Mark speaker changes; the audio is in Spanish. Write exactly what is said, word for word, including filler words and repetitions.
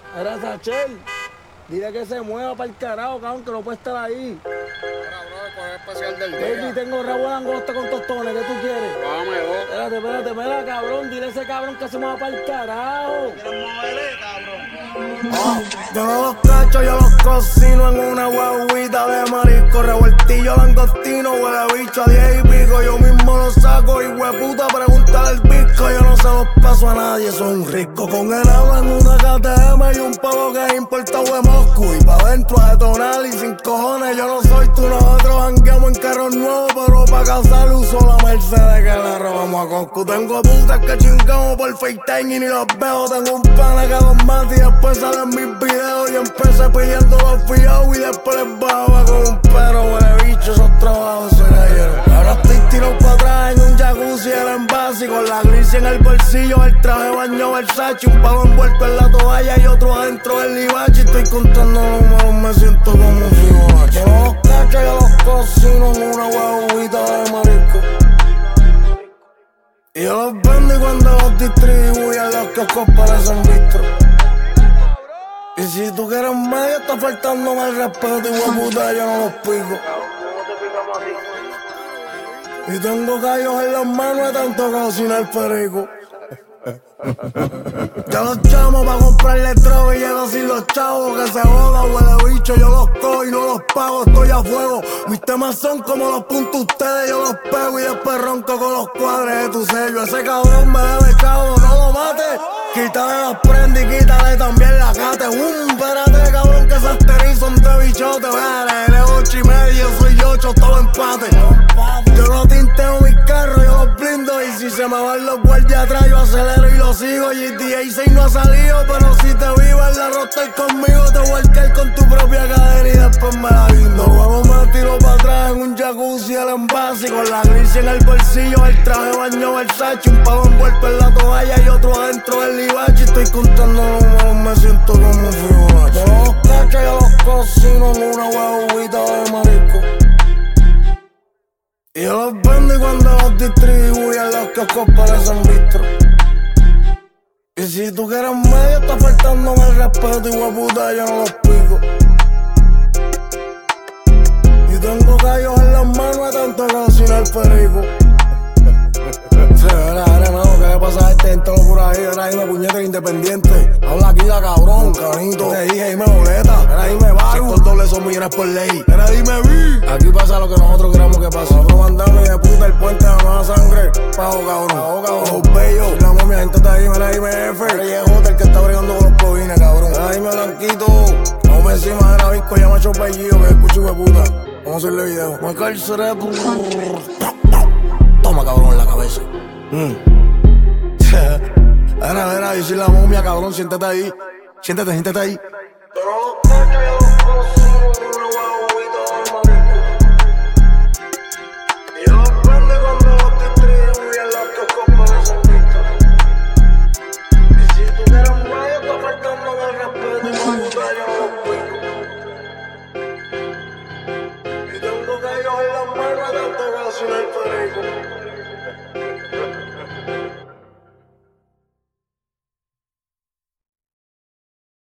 Speaker 1: Era Sachel. Dile que se mueva para el carajo, cabrón, que no puede estar ahí.
Speaker 2: Ahora, bro, con el especial del
Speaker 1: Baby,
Speaker 2: día.
Speaker 1: tengo rabo de langosta con tostones. ¿Qué tú quieres?
Speaker 2: Dame dos.
Speaker 1: Espérate, espérate, mira, cabrón. Dile a ese cabrón que se mueva para el carajo.
Speaker 2: ¿Quieres moverle, cabrón?
Speaker 1: Ah, yo no los cacho, yo los cocino en una guaguita de marisco. Revoltillo langostino, huele bicho a diez y pico. Yo mismo los saco y hueputa, preguntar el pisco. Yo no se los paso a nadie, soy un rico. Con el agua en una K T M y un pavo que es importado de Moscú. Y pa' dentro a detonar y sin cojones, yo no soy tú. Nosotros jangueamos en carros nuevos, pero pa' casar uso la Mercedes que la robamos a Coscu. Tengo putas que chingamos por FaceTime y ni los veo. Tengo un pana que dos más y después salen mis videos. Y empecé pidiendo los fiados y después les bajaba con un pero. Huele bicho, esos trabajos se cayeron. Ahora estoy tirado para atrás en un jacuzzi, el envase con la gris en el bolsillo, el traje baño Versace, un pavo envuelto en la toalla y otro adentro del libache. Estoy contando los números, me siento como un Fibonacci. Yo no los cacho, yo los cocino en una guaguita de marisco. Y yo los vendo y cuando los distribuyo los kioscos parecen bistro. Y si tú quieres medio, está faltándome el respeto y hueputa, yo no los pico. Y tengo callos en las manos de tanto cocinar perico. Yo los llamo pa' comprarle droga y llego sin los chavos. Que se joda, huele bicho, yo los cojo y no los pago, estoy a fuego. Mis temas son como los puntos ustedes, yo los pego y después ronco con los cuadres de tu sello. Ese cabrón me debe chavo, no lo mates. Quítale las prendas y quítale también la cate. Um, espérate, cabrón, que esas tenis son de bichote. Vale, de ocho y medio, soy ocho, todo empate. Yo no tinteo mis carros, yo los blindo. Y si se me van los guardias atrás, yo acelero y lo sigo. G T A seis no ha salido, pero si te vivo en la roster conmigo, te voy a caer con tu propia cadena y después me la guindo. Luego me tiro para atrás en un jacuzzi, el envase con la gris en el bolsillo, el traje baño Versace, un pavo envuelto en la toalla y otro adentro del libache. Estoy contando los números, me siento como un Fibonacci. Yo los cacho, yo los cocino en una guaguita de marisco. Y yo los vendo y cuando los distribuyo los kioscos parecen bistro. Y si tú quieres medio, está faltándome el respeto y hueputa, yo no los pico. Y tengo callos en las manos de tanto cocinar perico. Era, era, no, ¿qué le pasa a este gente por ahí? Era dime puñeta independiente. Habla aquí la cabrón, canito. Te dije, dime boleta. Era dime barro. Estos dobles son millones por ley. Era dime vi. Aquí pasa lo que nosotros queremos que pase. Nosotros mandamos y de puta el puente a más sangre. Pago cabrón, pago cabrón. Los bellos. La momia, gente está ahí, era dime F. Era J el que está bregando con los cojines, cabrón. Era dime blanquito. Vamos por encima de la disco, llama a Chopellido, que escucho de puta. Vamos a hacerle video. Me calceré, toma cabrón en la cabeza. Mm. Era, era, yo soy la momia, cabrón, siéntate ahí. Siéntate, siéntate ahí. Y tengo callos en las manos de tanto cocinar perico.